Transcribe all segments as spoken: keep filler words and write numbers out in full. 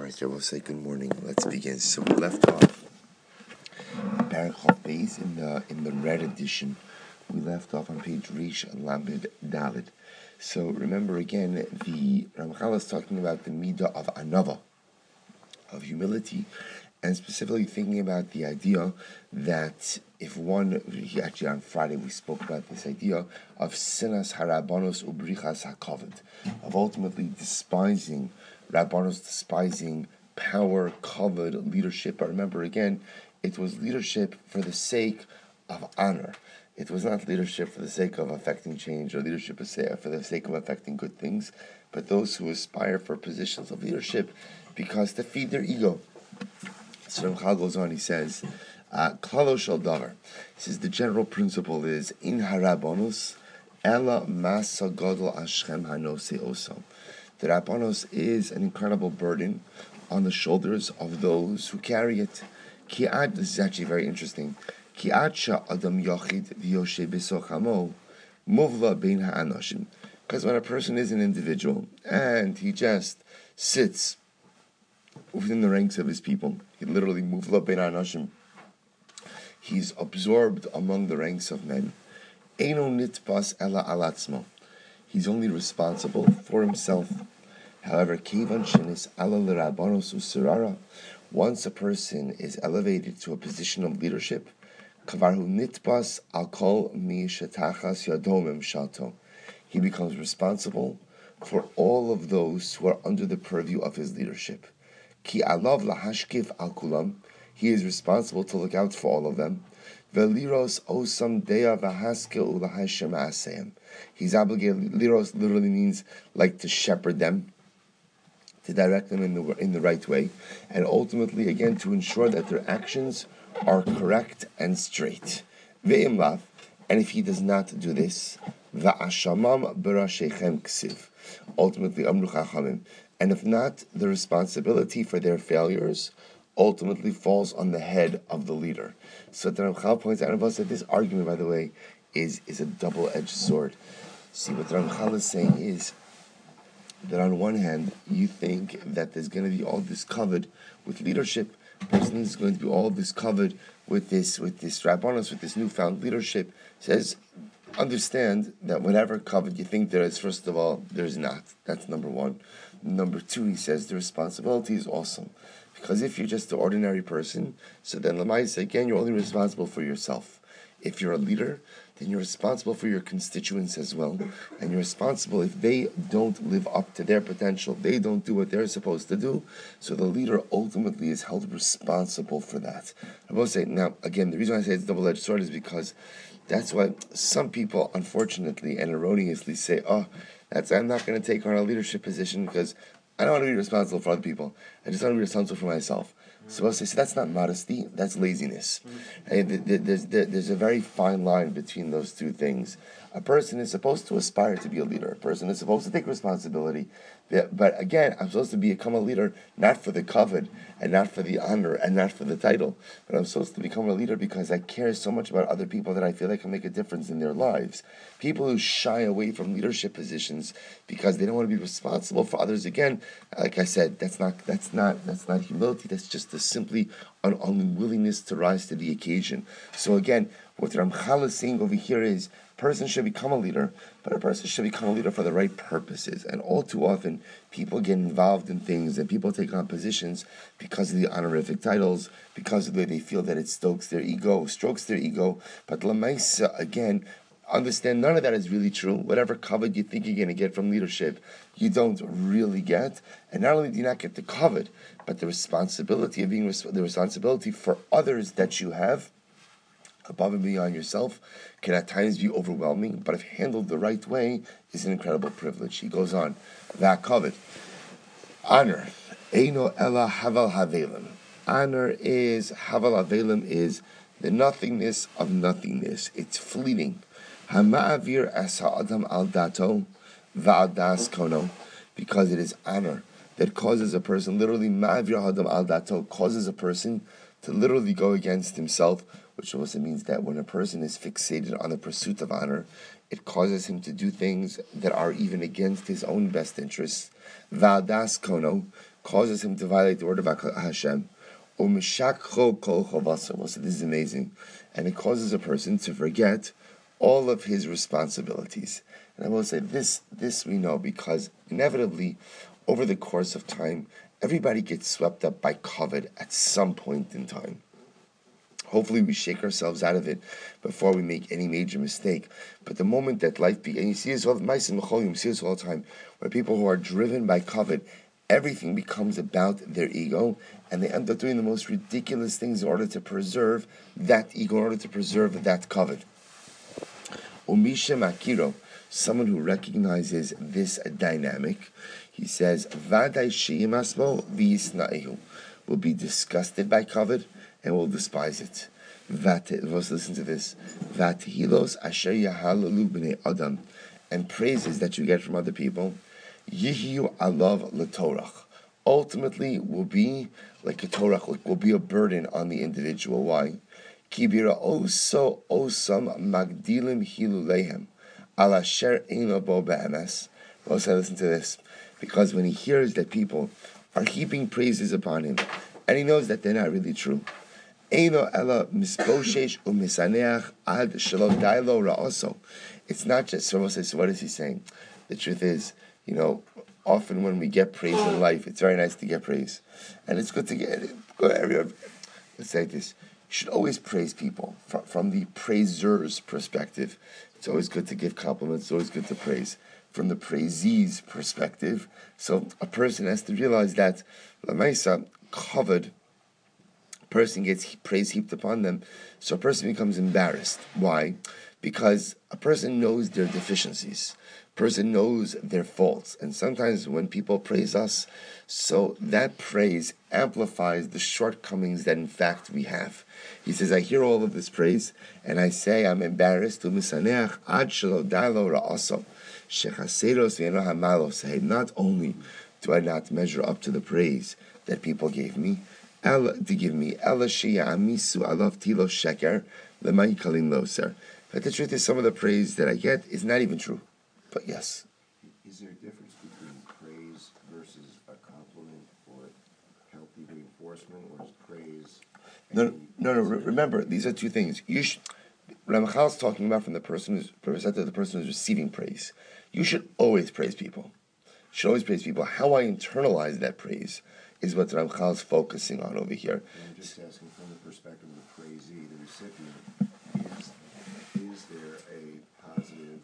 Alright, I will say good morning. Let's begin. So we left off Parak Chof Beis in the in the red edition. We left off on page Rish Lamed Daled. So remember again, the Ramchal is talking about the midah of anava, of humility, and specifically thinking about the idea that if one, actually on Friday we spoke about this idea of sinas harabanos ubrichas hakavod, of ultimately despising Rabbanos, despising power, kavod, leadership. But remember again, it was leadership for the sake of honor. It was not leadership for the sake of affecting change or leadership for the sake of affecting good things, but those who aspire for positions of leadership because to feed their ego. So Ramchal goes on, he says, Klalo shel davar. He says the general principle is in harabanos ela masa gadol ashchem hanose osam. The Rabbanos is an incredible burden on the shoulders of those who carry it. Ki'ad, this is actually very interesting. Ki'ad sha'adam yachid v'yoshe b'sochamo muvla bein ha'anoshim. Because when a person is an individual and he just sits within the ranks of his people, he literally muvla bein ha'anoshim. He's absorbed among the ranks of men. Eino nitpas ela alatzmo. He's only responsible for himself. However, once a person is elevated to a position of leadership, he becomes responsible for all of those who are under the purview of his leadership. He is responsible to look out for all of them. Veliros osam dea vahaske ulahashem asayim. He's obligated. Liros literally means like to shepherd them, to direct them in the in the right way, and ultimately again to ensure that their actions are correct and straight. Ve'imlav, and if he does not do this, va'ashamam berashechem ksiv. Ultimately, amru chachamim, and if not, the responsibility for their failures ultimately falls on the head of the leader. So the Ramchal points out, and that this argument, by the way, is, is a double-edged sword. See, what the Ramchal is saying is that on one hand, you think that there's going to be all this covered with leadership. A person is going to be all this covered with this, with this Rabbanos, with this newfound leadership. Says, understand that whatever covered you think there is, first of all, there's not. That's number one. Number two, he says, the responsibility is awesome. Because if you're just an ordinary person, so then Lamaisa, again, you're only responsible for yourself. If you're a leader, then you're responsible for your constituents as well. And you're responsible if they don't live up to their potential, they don't do what they're supposed to do. So the leader ultimately is held responsible for that. I will say, now, again, the reason I say it's a double-edged sword is because that's why some people, unfortunately and erroneously say, oh, that's I'm not going to take on a leadership position because I don't want to be responsible for other people. I just want to be responsible for myself. Mm-hmm. So I'll say, so that's not modesty, that's laziness. Mm-hmm. There's, there's a very fine line between those two things. A person is supposed to aspire to be a leader. A person is supposed to take responsibility. But again, I'm supposed to become a leader not for the kavod and not for the honor and not for the title, but I'm supposed to become a leader because I care so much about other people that I feel I can make a difference in their lives. People who shy away from leadership positions because they don't want to be responsible for others, again, like I said, that's not that's not that's not humility. That's just a simply an unwillingness to rise to the occasion. So again, what Ramchal is saying over here is, a person should become a leader, but a person should become a leader for the right purposes. And all too often, people get involved in things and people take on positions because of the honorific titles, because of the way they feel that it stokes their ego, strokes their ego. But Lamaisa, again, understand none of that is really true. Whatever kavod you think you're going to get from leadership, you don't really get. And not only do you not get the kavod, but the responsibility of being the responsibility for others that you have above and beyond yourself can at times be overwhelming, but if handled the right way, is an incredible privilege. He goes on, that kavod, honor, eino ela haval havelim. Honor is, haval havelim is the nothingness of nothingness. It's fleeting. Hama'avir as ha'adam al dato va'al das kono, because it is honor that causes a person, literally ma'avir ha'adam al dato, causes a person to literally go against himself, which also means that when a person is fixated on the pursuit of honor, it causes him to do things that are even against his own best interests. Va'al das kono, causes him to violate the word of Hashem. So this is amazing. And it causes a person to forget all of his responsibilities. And I will say this, this we know because inevitably, over the course of time, everybody gets swept up by kavod at some point in time. Hopefully we shake ourselves out of it before we make any major mistake. But the moment that life begins, and you see this all, you see this all the time, where people who are driven by kavod, everything becomes about their ego, and they end up doing the most ridiculous things in order to preserve that ego, in order to preserve that kavod. Umisha Makiro, someone who recognizes this dynamic, he says, Vaday She'imasmo v'yisna'ihu, will be disgusted by kavod and will despise it. Vat, let's listen to this. Vatihilos asher yahalalu b'nei adam, and praises that you get from other people, Yihiu alav l'torach, ultimately will be like a torach, like will be a burden on the individual. Why? Kibira oso osam magdilim hilulehem ala sher eino bo be'emes. Also, listen to this, because when he hears that people are heaping praises upon him, and he knows that they're not really true, eino ela misboshesh umisaneach ad shelo dailo ra'oso. It's not just. So what is he saying? The truth is, you know, often when we get praise in life, it's very nice to get praise. And it's good to get it. Let's say this. You should always praise people. From, from the praiser's perspective, it's always good to give compliments. It's always good to praise. From the praisee's perspective, so a person has to realize that Lamaisa kavod, a person gets praise heaped upon them, so a person becomes embarrassed. Why? Because a person knows their deficiencies. Person knows their faults, and sometimes when people praise us, so that praise amplifies the shortcomings that in fact we have. He says, I hear all of this praise, and I say I'm embarrassed to misaneach ad shelo dailo ra'aso shechaseros ve'eno hamalos. Not only do I not measure up to the praise that people gave me, el to give me, ela sheyamisu alav tilo sheker lemay kalin loser. But the truth is, some of the praise that I get is not even true. But yes. Is there a difference between praise versus a compliment or healthy reinforcement, or is praise? No, no, no. Re- remember, these are two things. You should. Ramchal is talking about from the person who's the person who's receiving praise. You should always praise people. You should always praise people. How I internalize that praise is what Ramchal is focusing on over here. I'm just asking from the perspective of the praisee, the recipient. Is is there a positive?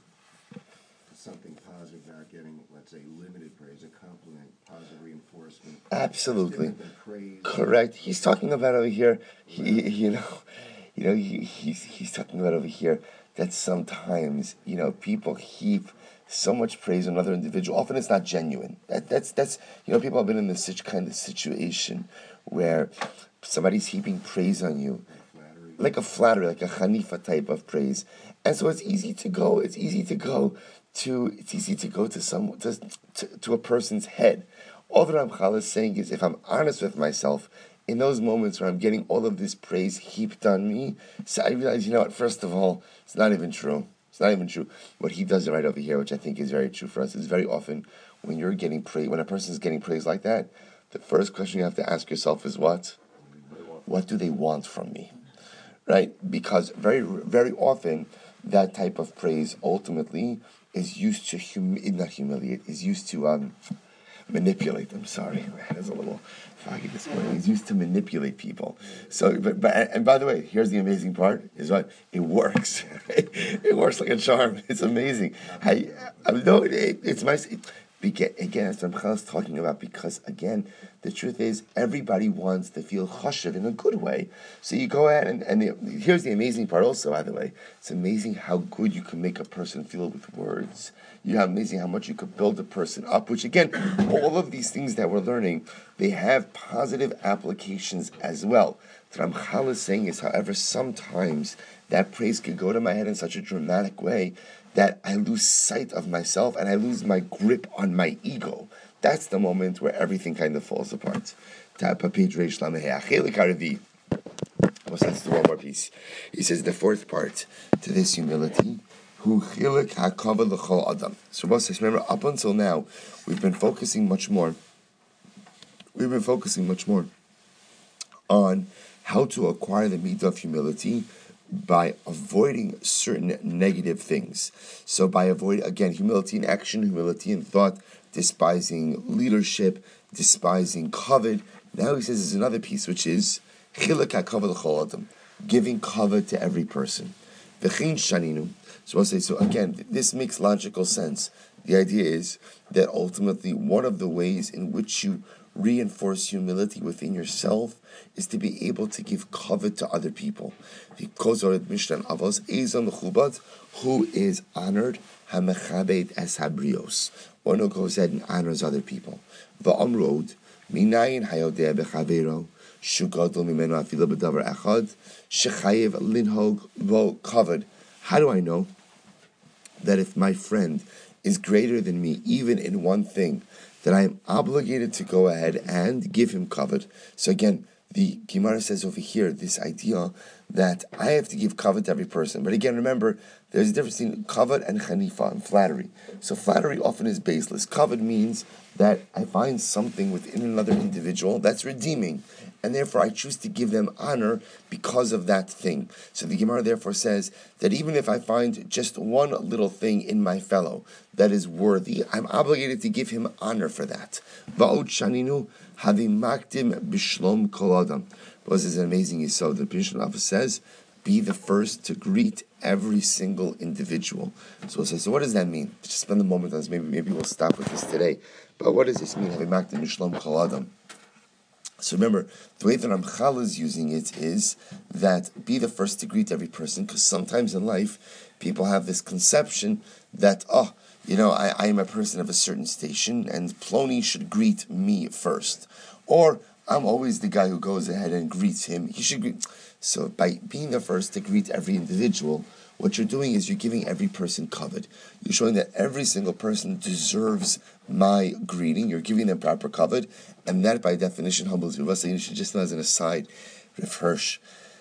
Something positive about getting, let's say, limited praise, a compliment, positive reinforcement. Absolutely, praise. Correct. He's talking about over here. He, you know, you know, he, he's he's talking about over here that sometimes, you know, people heap so much praise on another individual. Often it's not genuine. That that's that's you know, people have been in this such kind of situation where somebody's heaping praise on you. Like a flattery, like a chanifa type of praise, and so it's easy to go. It's easy to go to. It's easy to go to some to, to, to a person's head. All that Ramchal is saying is, if I'm honest with myself, in those moments where I'm getting all of this praise heaped on me, so I realize, you know what? First of all, it's not even true. It's not even true. What he does right over here, which I think is very true for us, is very often when you're getting praise, when a person is getting praise like that, the first question you have to ask yourself is what? What do they want from me? Right? Because very, very often that type of praise ultimately is used to hum- not humiliate, is used to um, manipulate. I'm sorry, my head is a little foggy this morning. It's used to manipulate people. So, but, but and by the way, here's the amazing part: is what it works. It works like a charm. It's amazing. I, I no, it, it's my. It, Again, as Ramchal is talking about, because again, the truth is everybody wants to feel chashuv in a good way. So you go ahead and, and the, here's the amazing part also, by the way. It's amazing how good you can make a person feel with words. You have amazing how much you could build a person up, which again, all of these things that we're learning, they have positive applications as well. What Ramchal is saying is, however, sometimes that praise could go to my head in such a dramatic way that I lose sight of myself and I lose my grip on my ego. That's the moment where everything kind of falls apart. Well, that's the one more piece. He says the fourth part to this humility. So remember, up until now, we've been focusing much more. we've been focusing much more on how to acquire the midah of humility by avoiding certain negative things. So by avoiding, again, humility in action, humility in thought, despising leadership, despising kavod. Now he says there's another piece, which is chiluk hakavod l'chol adam, giving kavod to every person. V'chein shaninu. So I'll say, so again, this makes logical sense. The idea is that ultimately one of the ways in which you reinforce humility within yourself is to be able to give kavod to other people. Who is honored, hamechabed es habrios, one who goes ahead and honors other people. Va'amrod minayin hayodeh bechavero shugadol mimeno afilu b'davar echad shechayev linhog vo kavod. How do I know that if my friend is greater than me, even in one thing, that I am obligated to go ahead and give him kavod? So again, the Gemara says over here, this idea that I have to give kavod to every person. But again, remember, there's a difference between kavod and chanifa, and flattery. So flattery often is baseless. Kavod means that I find something within another individual that's redeeming, and therefore I choose to give them honor because of that thing. So the Gemara therefore says that even if I find just one little thing in my fellow that is worthy, I'm obligated to give him honor for that. Va'od shaninu havimaktim bishlom kol adam. This is an amazing yisod. The Pishon Rav says, be the first to greet every single individual. So we'll say, so what does that mean? Just spend a moment on this. Maybe maybe we'll stop with this today. But what does this mean? Havimaktim bishlom kol adam. So remember, the way that Ramchal is using it is that be the first to greet every person, because sometimes in life, people have this conception that, oh, you know, I, I am a person of a certain station, and Ploni should greet me first. Or, I'm always the guy who goes ahead and greets him. He should greet. So by being the first to greet every individual, what you're doing is you're giving every person kavod. You're showing that every single person deserves my greeting. You're giving them proper kavod, and that by definition humbles you. You should just know as an aside, Rav Hirsch,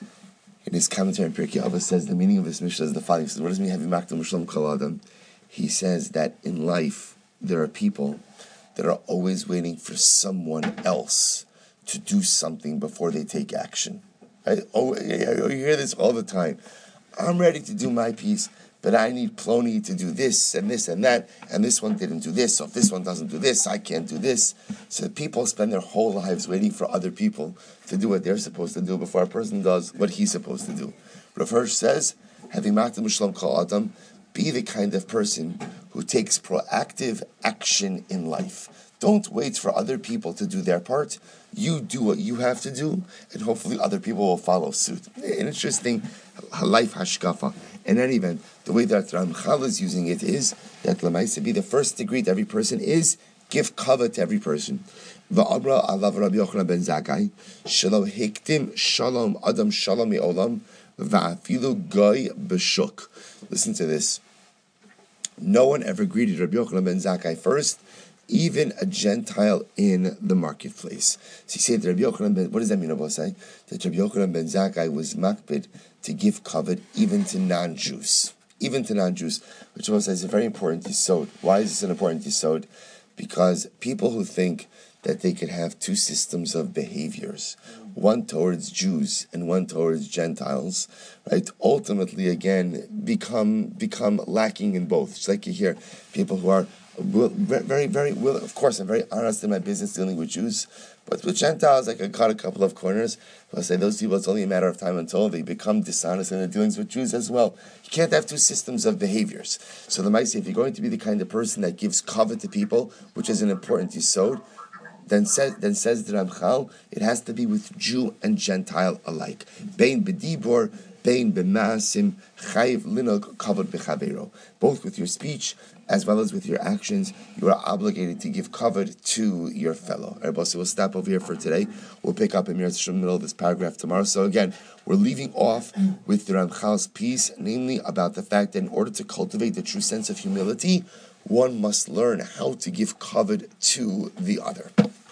in his commentary on Pirkei Avos, says the meaning of this Mishnah is the following. He says, what does it mean, Havimaktim Mishlom Kol Adam? He says that in life, there are people that are always waiting for someone else to do something before they take action. I, oh, you hear this all the time. I'm ready to do my piece, but I need Ploni to do this and this and that, and this one didn't do this, so if this one doesn't do this, I can't do this. So people spend their whole lives waiting for other people to do what they're supposed to do before a person does what he's supposed to do. Rav Hirsch says, Havimaktim Mishlom Kol Adam, be the kind of person who takes proactive action in life. Don't wait for other people to do their part. You do what you have to do, and hopefully other people will follow suit. An interesting life hashkafa. In any event, the way that Ramchal is using it is that Lamaisa, be the first to greet every person is give kavod to every person. Va'amra alav Rabbi Yochanan ben Zakkai, shelo hiktim shalom adam shalom me'olam va'afilu goy b'shuk. Listen to this. No one ever greeted Rabbi Yochanan ben Zakkai first, even a Gentile in the marketplace. So you say that Rabbi Yochanan ben, what does that mean, Rabbi say? That Rabbi Yochanan ben Zakkai was makbid to give kavod even to non-Jews. Even to non-Jews, which Rabbi says is a very important yisod. Why is this an important yisod? Because people who think that they could have two systems of behaviors, one towards Jews and one towards Gentiles, right, ultimately, again, become become lacking in both. It's like you hear people who are very, very, will. Of course, I'm very honest in my business dealing with Jews, but with Gentiles, I can cut a couple of corners. I'll say those people, it's only a matter of time until they become dishonest in their dealings with Jews as well. You can't have two systems of behaviors. So the might say, if you're going to be the kind of person that gives kavod to people, which is an important yisod, then says then says the Ramchal, it has to be with Jew and Gentile alike. Bein b'dibor, bein b'maasim, chayiv linog kavod b'chavero. Both with your speech as well as with your actions, you are obligated to give kavod to your fellow. All right, so we'll stop over here for today. We'll pick up in the middle of this paragraph tomorrow. So again, we're leaving off with the Ramchal's piece, namely about the fact that in order to cultivate the true sense of humility, one must learn how to give kavod to the other.